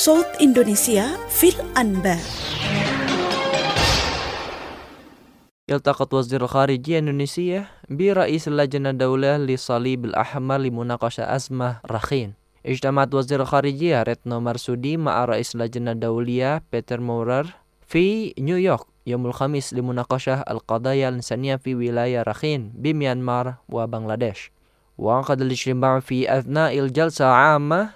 صوت إندونيسيا في الأنباء. التقط وزير الخارجية إندونيسيا برئيس اللجنة الدولية للصليب الأحمر لمناقشة أزمة رخين. اجتمعت وزير الخارجية ريتنو مرسودي مع رئيس اللجنة الدولية بيتر مورر في نيويورك يوم الخميس لمناقشة القضايا الإنسانية في ولاية رخين بميانمار وبنغلاديش. وعقد الاجتماع في أثناء الجلسة العامة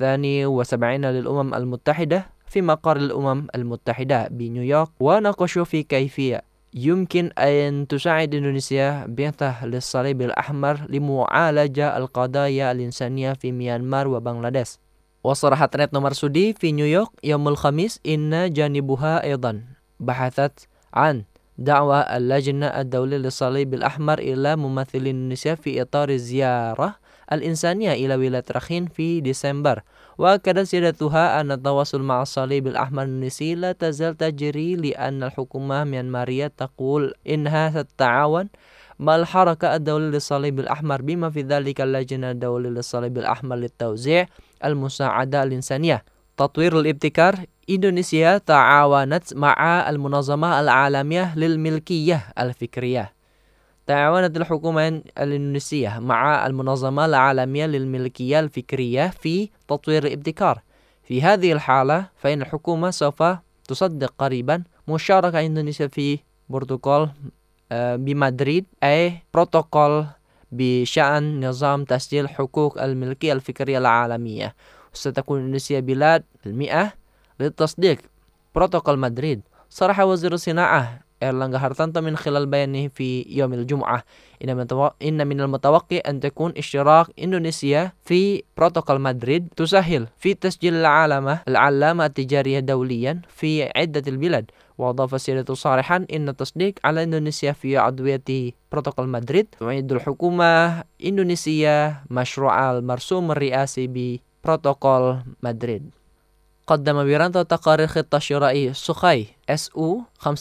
72 للأمم المتحدة في مقر الأمم المتحدة بنيويورك، وناقشوا في كيفية يمكن أن تساعد إندونيسيا بعثة للصليب الأحمر لمعالجة القضايا الإنسانية في ميانمار وبنغلاديش. وصرحت ريتنو مرسودي في نيويورك يوم الخميس إن جانبها أيضا بحثت عن دعوة اللجنة الدولية للصليب الأحمر إلى ممثلي إندونيسيا في إطار الزيارة الإنسانية إلى ولاية رخين في ديسمبر. وأكدت سيادتها أن التواصل مع الصليب الأحمر الإندونيسي لا تزال تجري، لأن الحكومة الميانمارية تقول إنها تتعاون مع الحركة الدولية للصليب الأحمر بما في ذلك اللجنة الدولية للصليب الأحمر للتوزيع المساعدة الإنسانية. تطوير الابتكار. إندونيسيا تعاونت مع المنظمة العالمية للملكية الفكرية. تعاونت الحكومة الإندونيسية مع المنظمة العالمية للملكية الفكرية في تطوير الابتكار. في هذه الحالة فإن الحكومة سوف تصدق قريبا مشاركة إندونيسيا في بروتوكول بمدريد، أي بروتوكول بشأن نظام تسجيل حقوق الملكية الفكرية العالمية. ستكون إندونيسيا بلاد 100 للتصديق بروتوكول مدريد. صرح وزير الصناعة إيرلانغا هارتانتو من خلال بيانه في يوم الجمعة إن من المتوقع أن تكون اشتراك إندونيسيا في بروتوكول مدريد تسهل في تسجيل العلامة التجارية دوليا في عدة البلاد. وأضاف سيادته صارحا إن التصديق على إندونيسيا في عضوية بروتوكول مدريد تعد الحكومة إندونيسيا مشروع المرسوم الرئاسي ببروتوكول مدريد. قدم ويرانتو تقارير خطة شرائي سوخاي SU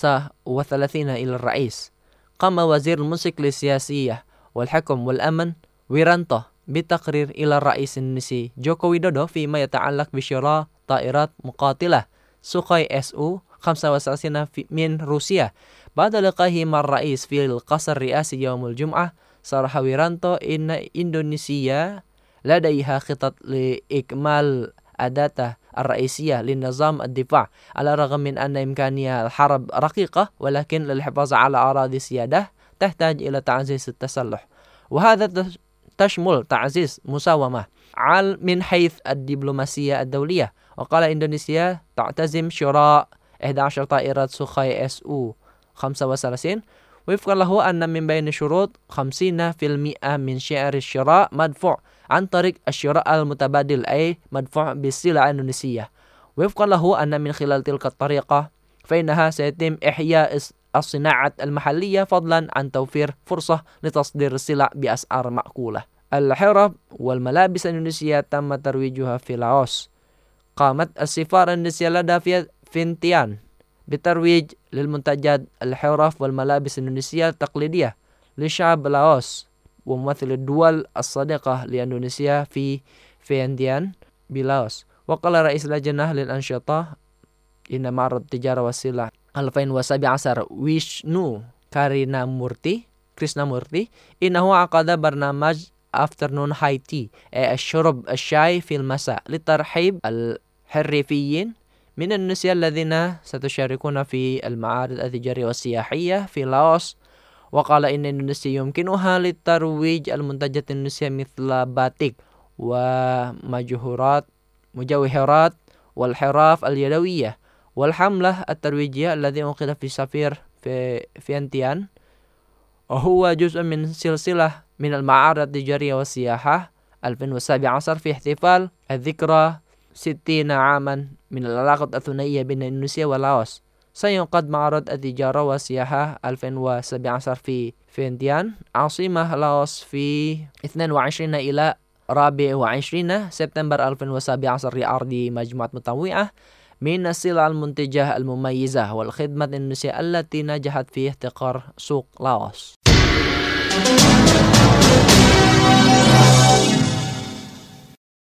35 إلى الرئيس. قام وزير المسك السياسية والحكم والأمن ويرانتو بتقرير إلى الرئيس الإندونيسي جوكو ويدودو فيما يتعلق بشراء طائرات مقاتلة سوخاي SU 35 من روسيا. بعد لقائه مع الرئيس في القصر الرئاسي يوم الجمعة، صرح ويرانتو إن إندونيسيا لديها خطط لإكمال أداتها الرئيسية لنظام الدفاع، على الرغم من أن إمكانية الحرب رقيقة، ولكن للحفاظ على أراضي سيادة تحتاج إلى تعزيز التسلح، وهذا تشمل تعزيز مساومة من حيث الدبلوماسية الدولية. وقال إندونيسيا تعتزم شراء 11 طائرة سوخاي SU 35 وفقا له أن من بين شروط 50% من سعر الشراء مدفوع عن طريق الشراء المتبادل، أي مدفوع بالسلع الإندونيسية. وفقا له أن من خلال تلك الطريقة فإنها سيتم إحياء الصناعة المحلية، فضلا عن توفير فرصة لتصدير السلع بأسعار معقولة. الحرف والملابس الإندونيسية تم ترويجها في لاوس. قامت السفارة الإندونيسية لدى فينتيان بترويج للمنتجات الحرف والملابس الإندونيسية التقليدية لشعب لاوس وممثل الدول الصديقة لإندونيسيا في فينتيان بلاوس. وقال رئيس اللجنة للأنشطة إن معرض التجارة والسلع 2017 ويشنو كريشنامورتي إنه عقد برنامج Afternoon High Tea، الشرب الشاي في المساء، لترحيب الحرفيين من إندونيسيا الذين ستشاركون في المعارض التجارية والسياحية في لاوس. وقال إن إندونيسيا يمكنها لترويج المنتجات الإندونيسية مثل باتيك ومجوهرات والحرف اليدوية. والحملة الترويجية الذي عقد في سفير في فينتيان وهو جزء من سلسلة من المعارض التجارية والسياحة 2017 في احتفال الذكرى 60 عاما من العلاقة الثنائية بين إندونيسيا ولاوس. سينعقد معرض التجارة والسياحة 2017 في فينتيان عاصمة لاوس في 22 إلى 24 سبتمبر 2017 لعرض مجموعة متنوعة من السلع المنتجة المميزة والخدمات الإندونيسية التي نجحت في احتكار سوق لاوس.